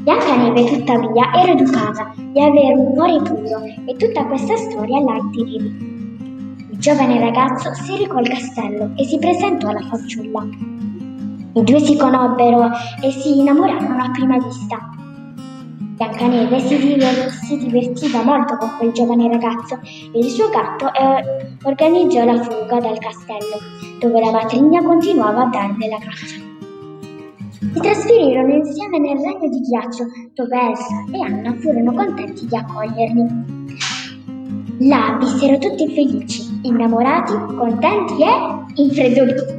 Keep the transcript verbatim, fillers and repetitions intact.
Biancaneve, tuttavia, era educata di avere un cuore puro e tutta questa storia la inteniva. Il giovane ragazzo si recò al castello e si presentò alla fanciulla. I due si conobbero e si innamorarono a prima vista. Biancaneve si, diver- si divertiva molto con quel giovane ragazzo e il suo gatto eh, organizzò la fuga dal castello, dove la matrigna continuava a darle la caccia. Si trasferirono insieme nel regno di ghiaccio, dove Elsa e Anna furono contenti di accoglierli. Là vissero tutti felici, innamorati, contenti e infreddoliti.